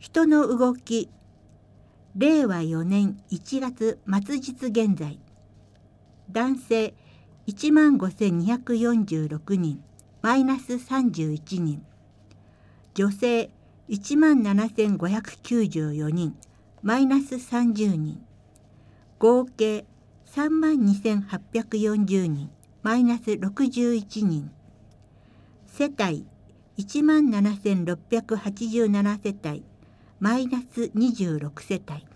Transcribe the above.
人の動き、令和4年1月末日現在、男性15,246人、マイナス31人、女性17,594人、マイナス30人、合計32,840人、マイナス61人、世帯17,687世帯、マイナス26世帯。